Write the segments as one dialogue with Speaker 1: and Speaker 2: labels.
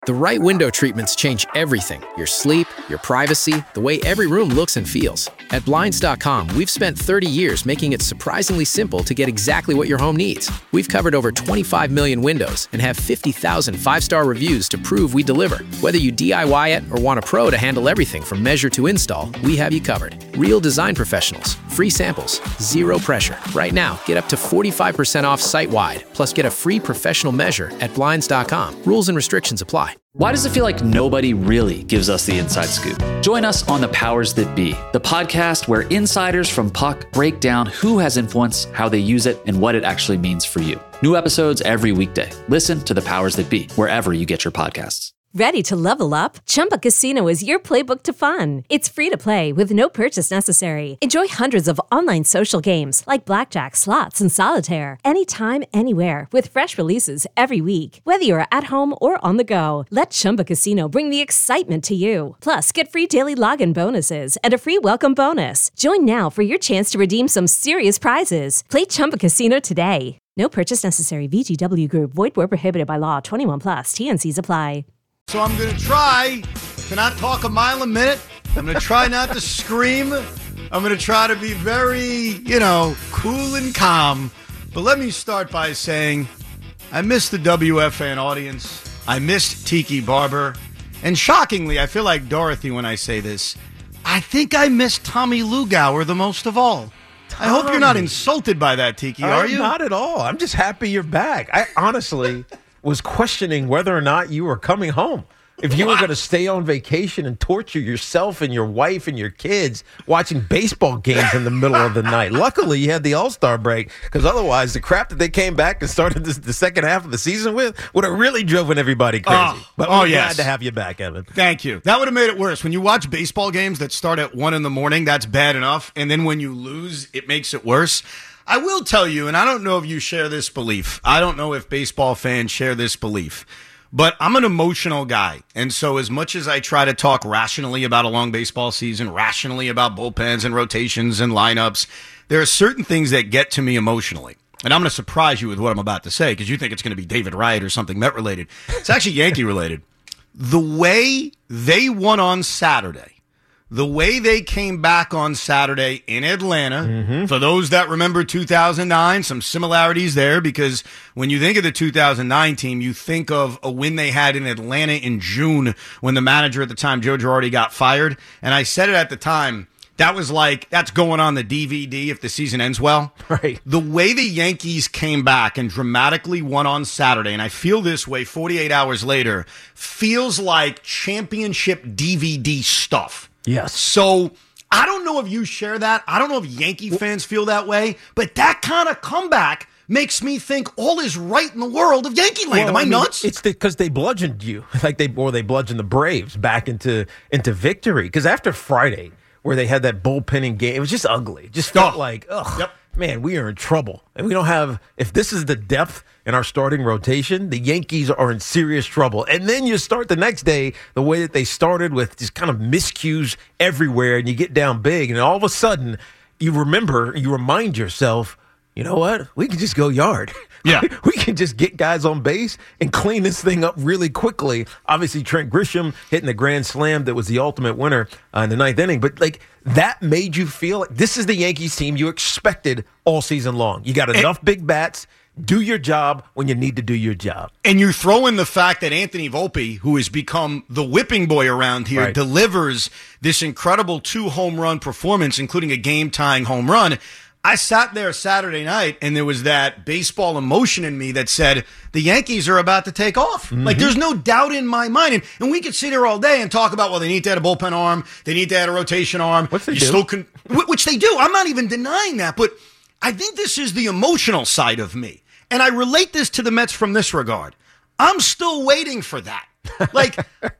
Speaker 1: The right window treatments change everything. Your sleep, your privacy, the way every room looks and feels. At Blinds.com, we've spent 30 years making it surprisingly simple to get exactly what your home needs. We've covered over 25 million windows and have 50,000 five-star reviews to prove we deliver. Whether you DIY it or want a pro to handle everything from measure to install, we have you covered. Real design professionals, free samples, zero pressure. Right now, get up to 45% off site-wide, plus get a free professional measure at Blinds.com. Rules and restrictions apply.
Speaker 2: Why does it feel like nobody really gives us the inside scoop? Join us on The Powers That Be, the podcast where insiders from Puck break down who has influence, how they use it, and what it actually means for you. New episodes every weekday. Listen to The Powers That Be wherever you get your podcasts.
Speaker 3: Ready to level up? Chumba Casino is your playbook to fun. It's free to play with no purchase necessary. Enjoy hundreds of online social games like blackjack, slots, and solitaire anytime, anywhere with fresh releases every week. Whether you're at home or on the go, let Chumba Casino bring the excitement to you. Plus, get free daily login bonuses and a free welcome bonus. Join now for your chance to redeem some serious prizes. Play Chumba Casino today. No purchase necessary. VGW Group. Void where prohibited by law. 21 plus. TNCs apply.
Speaker 4: So I'm going to try to not talk a mile a minute. I'm going to try not to scream. I'm going to try to be very, cool and calm. But let me start by saying I miss the WFAN audience. I missed Tiki Barber. And shockingly, I feel like Dorothy when I say this, I think I miss Tommy Lugauer the most of all. I hope you're not insulted by that, Tiki, are you?
Speaker 5: Not at all. I'm just happy you're back. I honestly was questioning whether or not you were coming home. If you were going to stay on vacation and torture yourself and your wife and your kids watching baseball games in the middle of the night. Luckily, you had the All-Star break, because otherwise the crap that they came back and started the second half of the season with would have really driven everybody crazy. But we're glad to have you back, Evan.
Speaker 4: Thank you. That would have made it worse. When you watch baseball games that start at 1 in the morning, that's bad enough. And then when you lose, it makes it worse. I will tell you, and I don't know if you share this belief. I don't know if baseball fans share this belief. But I'm an emotional guy, and so as much as I try to talk rationally about a long baseball season, rationally about bullpens and rotations and lineups, there are certain things that get to me emotionally. And I'm going to surprise you with what I'm about to say, because you think it's going to be David Wright or something Met-related. It's actually Yankee-related. The way they won on Saturday, the way they came back on Saturday in Atlanta, for those that remember 2009, some similarities there, because when you think of the 2009 team, you think of a win they had in Atlanta in June when the manager at the time, Joe Girardi, got fired. And I said it at the time, that was like, that's going on the DVD if the season ends well.
Speaker 5: Right.
Speaker 4: The way the Yankees came back and dramatically won on Saturday, and I feel this way 48 hours later, feels like championship DVD stuff.
Speaker 5: Yes.
Speaker 4: So I don't know if you share that. I don't know if Yankee fans feel that way, but that kind of comeback makes me think all is right in the world of Yankee land. Am I nuts?
Speaker 5: It's because they bludgeoned you, they bludgeoned the Braves back into victory. Because after Friday, where they had that bullpenning game, it was just ugly. It just felt like, man, we are in trouble. And we don't have, if this is the depth in our starting rotation, the Yankees are in serious trouble. And then you start the next day the way that they started, with just kind of miscues everywhere, and you get down big, and all of a sudden you remind yourself, you know what? We can just go yard.
Speaker 4: Yeah.
Speaker 5: We can just get guys on base and clean this thing up really quickly. Obviously, Trent Grisham hitting the grand slam that was the ultimate winner in the ninth inning. But, that made you feel like this is the Yankees team you expected all season long. You got enough big bats. Do your job when you need to do your job.
Speaker 4: And you throw in the fact that Anthony Volpe, who has become the whipping boy around here, delivers this incredible 2-home run performance, including a game-tying home run. I sat there Saturday night, and there was that baseball emotion in me that said, the Yankees are about to take off. There's no doubt in my mind. And we could sit here all day and talk about, well, they need to add a bullpen arm. They need to add a rotation arm.
Speaker 5: Which they do.
Speaker 4: Which they do. I'm not even denying that. But I think this is the emotional side of me. And I relate this to the Mets from this regard. I'm still waiting for that. I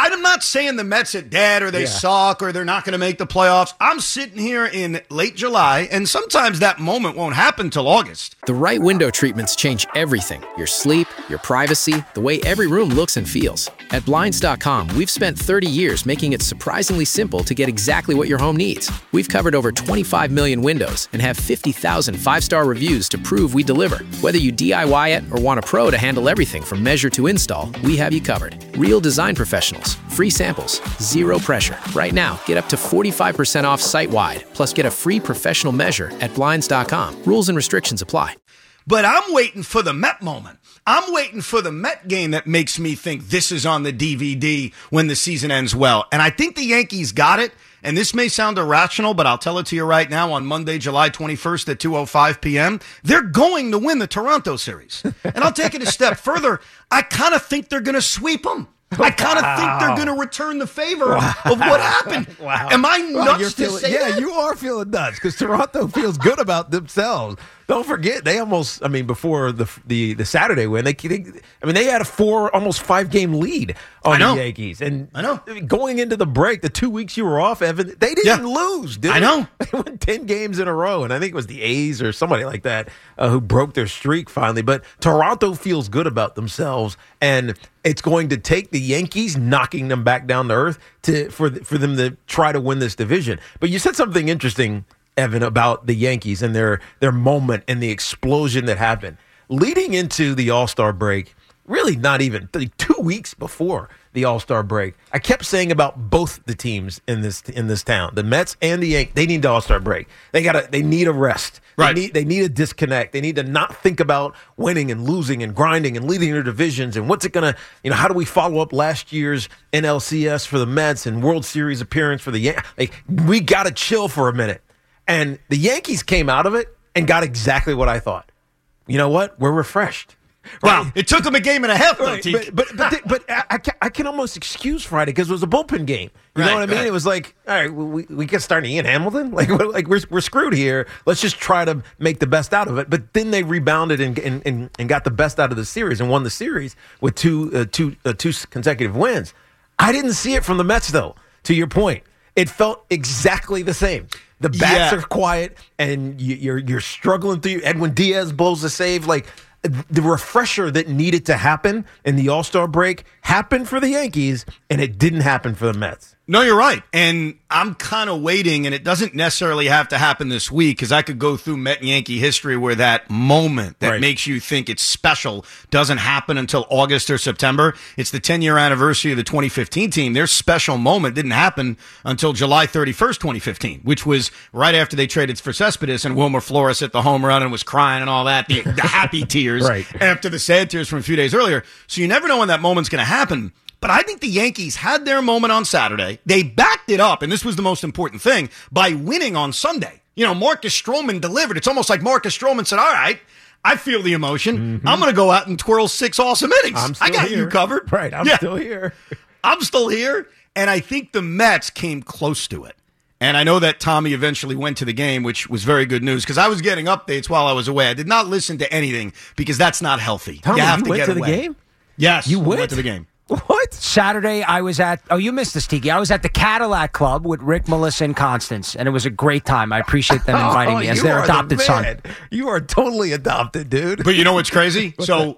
Speaker 4: I'm not saying the Mets are dead or they suck or they're not going to make the playoffs. I'm sitting here in late July, and sometimes that moment won't happen till August.
Speaker 1: The right window treatments change everything. Your sleep, your privacy, the way every room looks and feels. At Blinds.com, we've spent 30 years making it surprisingly simple to get exactly what your home needs. We've covered over 25 million windows and have 50,000 five-star reviews to prove we deliver. Whether you DIY it or want a pro to handle everything from measure to install, we have you covered. Real design professionals, free samples, zero pressure. Right now, get up to 45% off site-wide, plus get a free professional measure at Blinds.com. Rules and restrictions apply.
Speaker 4: But I'm waiting for the Met moment. I'm waiting for the Met game that makes me think this is on the DVD when the season ends well. And I think the Yankees got it. And this may sound irrational, but I'll tell it to you right now on Monday, July 21st at 2:05 p.m. They're going to win the Toronto series. And I'll take it a step further. I kind of think they're going to sweep them. I kind of think they're going to return the favor of what happened. Am I nuts to say that?
Speaker 5: Yeah, you are feeling nuts because Toronto feels good about themselves. Don't forget, they almost, before the Saturday win, they had a almost 5-game lead on the Yankees. And
Speaker 4: I know.
Speaker 5: Going into the break, the 2 weeks you were off, Evan, they didn't lose, did they?
Speaker 4: I know.
Speaker 5: They won 10 games in a row, and I think it was the A's or somebody like that who broke their streak finally. But Toronto feels good about themselves, and it's going to take the Yankees knocking them back down to earth for them to try to win this division. But you said something interesting, Evan, about the Yankees and their moment and the explosion that happened. Leading into the All-Star break, really not even 2 weeks before the All-Star break, I kept saying about both the teams in this town, the Mets and the Yankees, they need the All-Star break. They need a rest.
Speaker 4: Right.
Speaker 5: They need a disconnect. They need to not think about winning and losing and grinding and leading their divisions and what's it going to, how do we follow up last year's NLCS for the Mets and World Series appearance for the Yankees? We got to chill for a minute. And the Yankees came out of it and got exactly what I thought. You know what? We're refreshed.
Speaker 4: Right? Wow, it took them a game and a half, though,
Speaker 5: right, but I can almost excuse Friday because it was a bullpen game. You know what I mean? Right. It was like, all right, we can start Ian Hamilton. Like we're screwed here. Let's just try to make the best out of it. But then they rebounded and got the best out of the series and won the series with two consecutive wins. I didn't see it from the Mets, though. To your point, it felt exactly the same. The bats are quiet, and you're struggling through. Edwin Diaz blows the save. Like, the refresher that needed to happen in the All-Star break happened for the Yankees, and it didn't happen for the Mets.
Speaker 4: No, you're right. And I'm kind of waiting, and it doesn't necessarily have to happen this week because I could go through Met and Yankee history where that moment that makes you think it's special doesn't happen until August or September. It's the 10-year anniversary of the 2015 team. Their special moment didn't happen until July 31st, 2015, which was right after they traded for Cespedes and Wilmer Flores hit the home run and was crying and all that, the happy tears after the sad tears from a few days earlier. So you never know when that moment's going to happen. But I think the Yankees had their moment on Saturday. They backed it up, and this was the most important thing, by winning on Sunday. Marcus Stroman delivered. It's almost like Marcus Stroman said, all right, I feel the emotion. I'm going to go out and twirl 6 awesome innings. I got you covered.
Speaker 5: Right, I'm still here.
Speaker 4: I'm still here, and I think the Mets came close to it. And I know that Tommy eventually went to the game, which was very good news, because I was getting updates while I was away. I did not listen to anything, because that's not healthy.
Speaker 5: Tommy,
Speaker 4: you have to
Speaker 5: went
Speaker 4: get
Speaker 5: to the
Speaker 4: away.
Speaker 5: game?
Speaker 4: Yes,
Speaker 5: you went
Speaker 4: to the game.
Speaker 5: What?
Speaker 6: Saturday, I was at, you missed this, Tiki. I was at the Cadillac Club with Rick, Melissa, and Constance, and it was a great time. I appreciate them inviting me as their adopted son.
Speaker 5: You are totally adopted, dude.
Speaker 4: But you know what's crazy?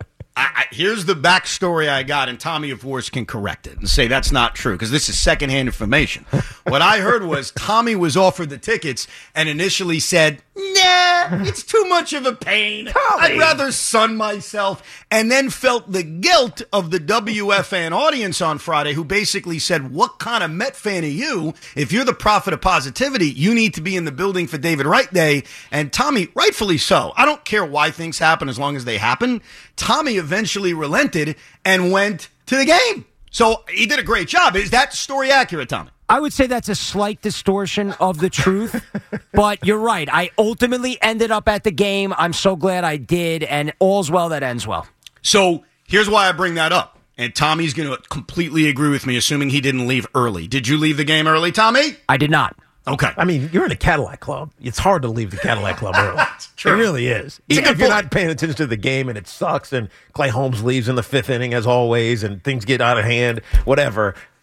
Speaker 4: Here's the backstory I got, and Tommy, of course, can correct it and say that's not true, because this is secondhand information. What I heard was Tommy was offered the tickets and initially said, nah, it's too much of a pain. I'd rather sun myself. And then felt the guilt of the WFAN audience on Friday, who basically said, what kind of Met fan are you? If you're the prophet of positivity, you need to be in the building for David Wright Day. And Tommy, rightfully so. I don't care why things happen as long as they happen. Tommy eventually relented and went to the game. So he did a great job. Is that story accurate, Tommy?
Speaker 6: I would say that's a slight distortion of the truth, but you're right. I ultimately ended up at the game. I'm so glad I did, and all's well that ends well.
Speaker 4: So here's why I bring that up, and Tommy's going to completely agree with me, assuming he didn't leave early. Did you leave the game early, Tommy?
Speaker 6: I did not.
Speaker 4: Okay.
Speaker 5: I mean, you're in a Cadillac Club. It's hard to leave the Cadillac Club early.
Speaker 4: True.
Speaker 5: It really is. Even if you're not paying attention to the game and it sucks and Clay Holmes leaves in the 5th inning as always and things get out of hand, whatever.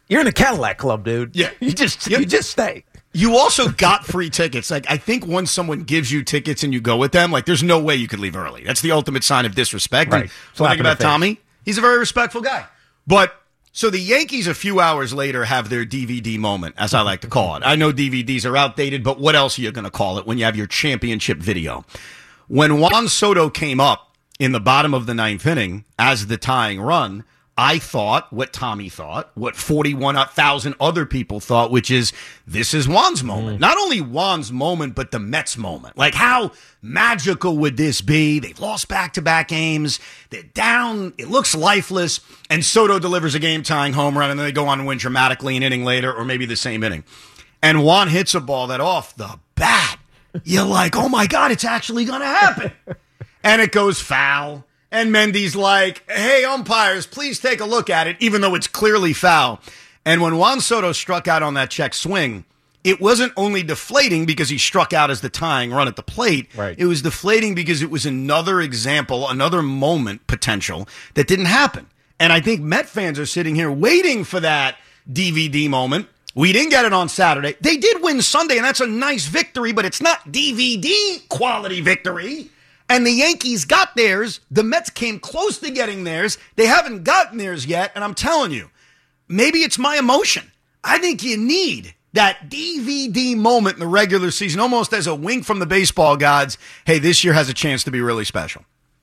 Speaker 5: You're in a Cadillac club, dude.
Speaker 4: Yeah.
Speaker 5: You just stay.
Speaker 4: You also got free tickets. Like, I think once someone gives you tickets and you go with them, like, there's no way you could leave early. That's the ultimate sign of disrespect.
Speaker 5: Right.
Speaker 4: And one thing about Tommy, he's a very respectful guy. But so the Yankees a few hours later have their DVD moment, as I like to call it. I know DVDs are outdated, but what else are you going to call it when you have your championship video? When Juan Soto came up in the bottom of the ninth inning as the tying run, I thought what Tommy thought, what 41,000 other people thought, which is this is Juan's moment. Not only Juan's moment, but the Mets moment. Like, how magical would this be? They've lost back-to-back games. They're down. It looks lifeless. And Soto delivers a game-tying home run, and then they go on and win dramatically an inning later, or maybe the same inning. And Juan hits a ball that off the bat, you're like, oh, my God, it's actually going to happen. And it goes foul. And Mendy's like, hey, umpires, please take a look at it, even though it's clearly foul. And when Juan Soto struck out on that check swing, it wasn't only deflating because he struck out as the tying run at the plate.
Speaker 5: Right.
Speaker 4: It was deflating because it was another example, another moment potential that didn't happen. And I think Met fans are sitting here waiting for that DVD moment. We didn't get it on Saturday. They did win Sunday, and that's a nice victory, but it's not DVD quality victory. And the Yankees got theirs. The Mets came close to getting theirs. They haven't gotten theirs yet. And I'm telling you, maybe it's my emotion. I think you need that DVD moment in the regular season, almost as a wink from the baseball gods. Hey, this year has a chance to be really special.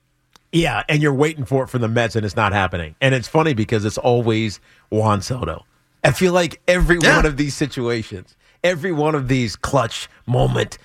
Speaker 5: Yeah, and you're waiting for it from the Mets, and it's not happening. And it's funny because it's always Juan Soto. I feel like every one of these situations, every one of these clutch moment,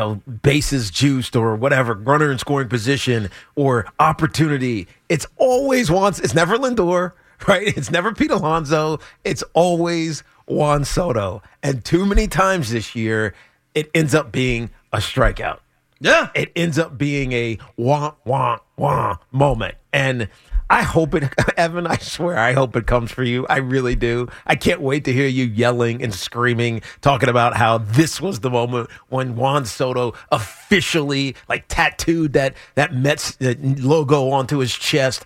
Speaker 5: bases juiced or whatever, runner in scoring position or opportunity, it's always it's never Lindor, right? It's never Pete Alonso. It's always Juan Soto. And too many times this year, it ends up being a strikeout.
Speaker 4: Yeah.
Speaker 5: It ends up being a wah, wah, wah moment. And I hope it, Evan, I swear, I hope it comes for you. I really do. I can't wait to hear you yelling and screaming, talking about how this was the moment when Juan Soto officially tattooed that Mets logo onto his chest.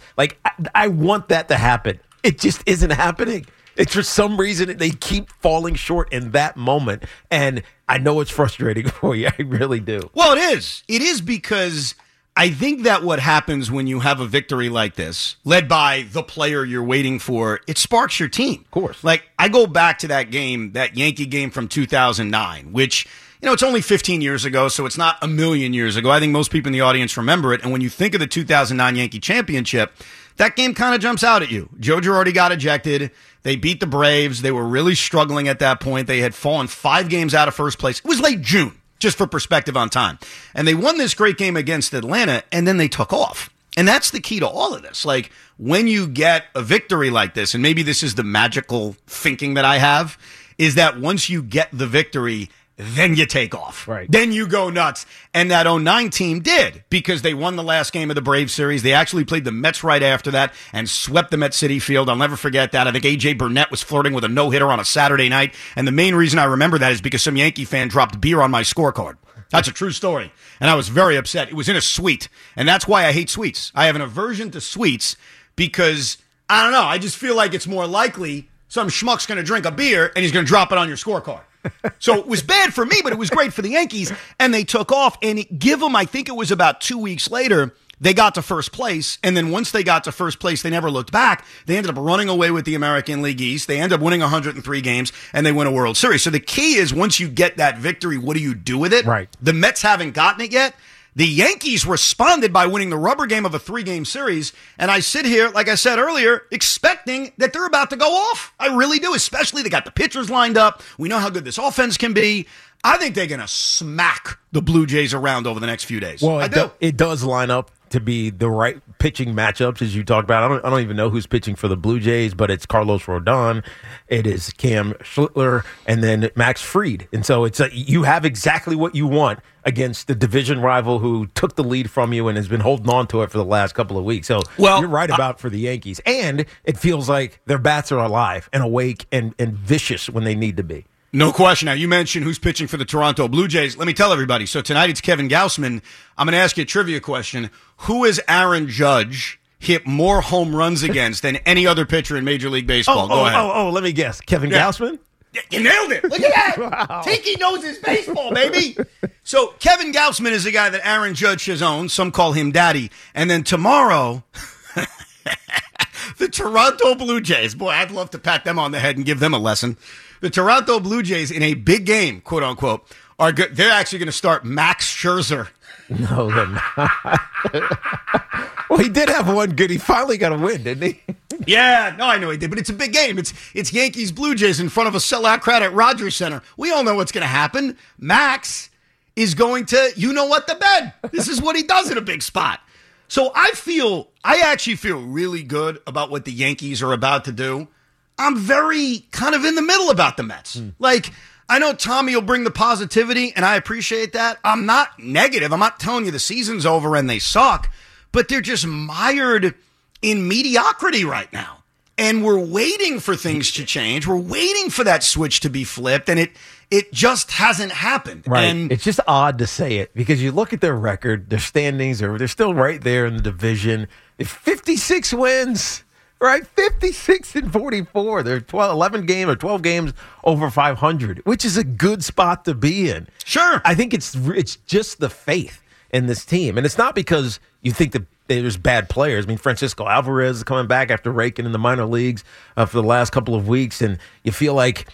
Speaker 5: I want that to happen. It just isn't happening. It's for some reason they keep falling short in that moment. And I know it's frustrating for you. I really do.
Speaker 4: Well, it is. It is because I think that what happens when you have a victory like this, led by the player you're waiting for, it sparks your team.
Speaker 5: Of course.
Speaker 4: I go back to that game, that Yankee game from 2009, which, it's only 15 years ago, so it's not a million years ago. I think most people in the audience remember it. And when you think of the 2009 Yankee championship, that game kind of jumps out at you. Joe Girardi got ejected. They beat the Braves. They were really struggling at that point. They had fallen 5 games out of first place. It was late June, just for perspective on time. And they won this great game against Atlanta, and then they took off. And that's the key to all of this. When you get a victory like this, and maybe this is the magical thinking that I have, is that once you get the victory, then you take off.
Speaker 5: Right.
Speaker 4: Then you go nuts. And that 2009 team did, because they won the last game of the Braves series. They actually played the Mets right after that and swept them at Citi Field. I'll never forget that. I think A.J. Burnett was flirting with a no-hitter on a Saturday night. And the main reason I remember that is because some Yankee fan dropped beer on my scorecard. That's a true story. And I was very upset. It was in a suite. And that's why I hate sweets. I have an aversion to sweets because, I don't know, I just feel like it's more likely some schmuck's going to drink a beer and he's going to drop it on your scorecard. So it was bad for me, but it was great for the Yankees. And they took off. And give them, I think it was about 2 weeks later, they got to first place. And then once they got to first place, they never looked back. They ended up running away with the American League East. They ended up winning 103 games, and they win a World Series. So the key is, once you get that victory, what do you do with it?
Speaker 5: Right.
Speaker 4: The Mets haven't gotten it yet. The Yankees responded by winning the rubber game of a 3-game series. And I sit here, like I said earlier, expecting that they're about to go off. I really do, especially they got the pitchers lined up. We know how good this offense can be. I think they're going to smack the Blue Jays around over the next few days.
Speaker 5: Well, it does line up to be the right pitching matchups, as you talked about. I don't even know who's pitching for the Blue Jays, but it's Carlos Rodon, it is Cam Schlittler, and then Max Fried. And so you have exactly what you want against the division rival who took the lead from you and has been holding on to it for the last couple of weeks. So you're right about for the Yankees. And it feels like their bats are alive and awake and vicious when they need to be.
Speaker 4: No question. Now, you mentioned who's pitching for the Toronto Blue Jays. Let me tell everybody. So tonight it's Kevin Gausman. I'm going to ask you a trivia question. Who is Aaron Judge hit more home runs against than any other pitcher in Major League Baseball. Go ahead.
Speaker 5: Let me guess. Kevin Gausman?
Speaker 4: You nailed it. Look at that. Wow. Tiki knows his baseball, baby. So Kevin Gausman is a guy that Aaron Judge has owned. Some call him daddy. And then tomorrow, the Toronto Blue Jays. Boy, I'd love to pat them on the head and give them a lesson. The Toronto Blue Jays in a big game, quote unquote, are good. They're actually going to start Max Scherzer.
Speaker 5: No, they're not. Well, he did have one good. He finally got a win, didn't he?
Speaker 4: Yeah, no, I know he did, but it's a big game. It's Yankees Blue Jays in front of a sellout crowd at Rogers Center. We all know what's going to happen. Max is going to, the bed. This is what he does in a big spot. So I actually feel really good about what the Yankees are about to do. I'm very kind of in the middle about the Mets. Like, I know Tommy will bring the positivity, and I appreciate that. I'm not negative. I'm not telling you the season's over and they suck, but they're just mired in mediocrity right now. And we're waiting for things to change. We're waiting for that switch to be flipped, and it just hasn't happened.
Speaker 5: Right.
Speaker 4: And
Speaker 5: it's just odd to say it because you look at their record, their standings, they're still right there in the division. They're 56 wins. Right, 56-44. They're 12 games over 500, which is a good spot to be in.
Speaker 4: Sure.
Speaker 5: I think it's just the faith in this team. And it's not because you think that there's bad players. I mean, Francisco Alvarez is coming back after raking in the minor leagues for the last couple of weeks, and you feel like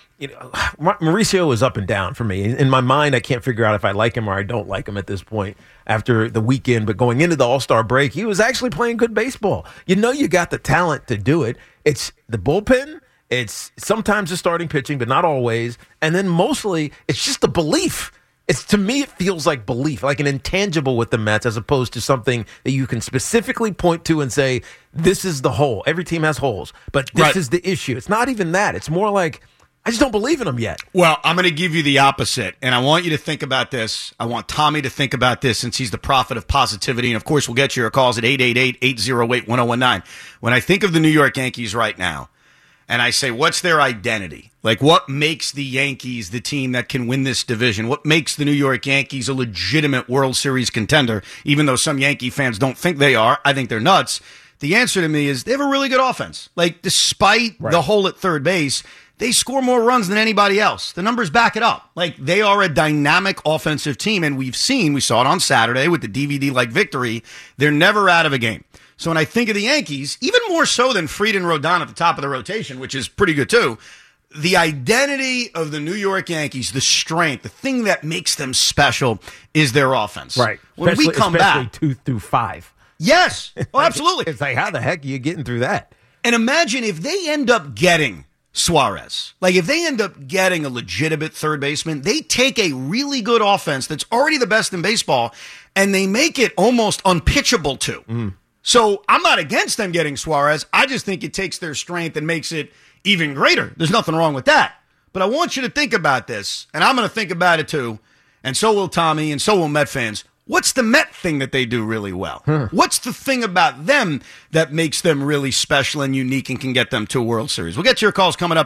Speaker 5: Mauricio is up and down for me. In my mind, I can't figure out if I like him or I don't like him at this point after the weekend. But going into the All-Star break, he was actually playing good baseball. You got the talent to do it. It's the bullpen. It's sometimes the starting pitching, but not always. And then mostly, it's just the belief. To me, it feels like belief, like an intangible with the Mets, as opposed to something that you can specifically point to and say, this is the hole. Every team has holes, but this is the issue. It's not even that. It's more like, I just don't believe in them yet.
Speaker 4: Well, I'm going to give you the opposite, and I want you to think about this. I want Tommy to think about this since he's the prophet of positivity, and of course, we'll get your calls at 888-808-1019. When I think of the New York Yankees right now, and I say, what's their identity? Like, what makes the Yankees the team that can win this division? What makes the New York Yankees a legitimate World Series contender, even though some Yankee fans don't think they are? I think they're nuts. The answer to me is they have a really good offense. Like, despite the hole at third base, they score more runs than anybody else. The numbers back it up. Like, they are a dynamic offensive team, and we saw it on Saturday with the DVD-like victory. They're never out of a game. So when I think of the Yankees, even more so than Fried and Rodon at the top of the rotation, which is pretty good too, the identity of the New York Yankees, the strength, the thing that makes them special is their offense.
Speaker 5: Right.
Speaker 4: When we come back,
Speaker 5: 2 through 5.
Speaker 4: Yes. Oh, absolutely.
Speaker 5: It's like, how the heck are you getting through that?
Speaker 4: And imagine if they end up getting Suarez. Like, if they end up getting a legitimate third baseman, they take a really good offense that's already the best in baseball, and they make it almost unpitchable to. So I'm not against them getting Suarez. I just think it takes their strength and makes it even greater. There's nothing wrong with that. But I want you to think about this, and I'm going to think about it too, and so will Tommy, and so will Met fans. What's the Met thing that they do really well? What's the thing about them that makes them really special and unique and can get them to a World Series? We'll get to your calls coming up,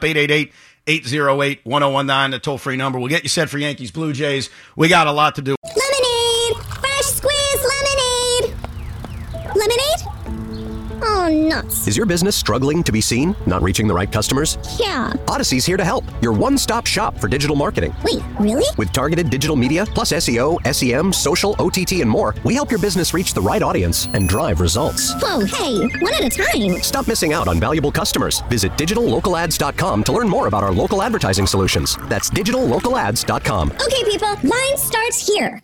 Speaker 4: 888-808-1019, the toll-free number. We'll get you set for Yankees Blue Jays. We got a lot to do.
Speaker 7: Lemonade! Fresh squeezed lemonade! Lemonade? Oh, nuts.
Speaker 8: Is your business struggling to be seen? Not reaching the right customers?
Speaker 7: Yeah.
Speaker 8: Odyssey's here to help. Your one-stop shop for digital marketing.
Speaker 7: Wait, really?
Speaker 8: With targeted digital media, plus SEO, SEM, social, OTT, and more, we help your business reach the right audience and drive results.
Speaker 7: Whoa, hey, one at a time.
Speaker 8: Stop missing out on valuable customers. Visit digitallocalads.com to learn more about our local advertising solutions. That's digitallocalads.com.
Speaker 7: Okay, people, mine starts here.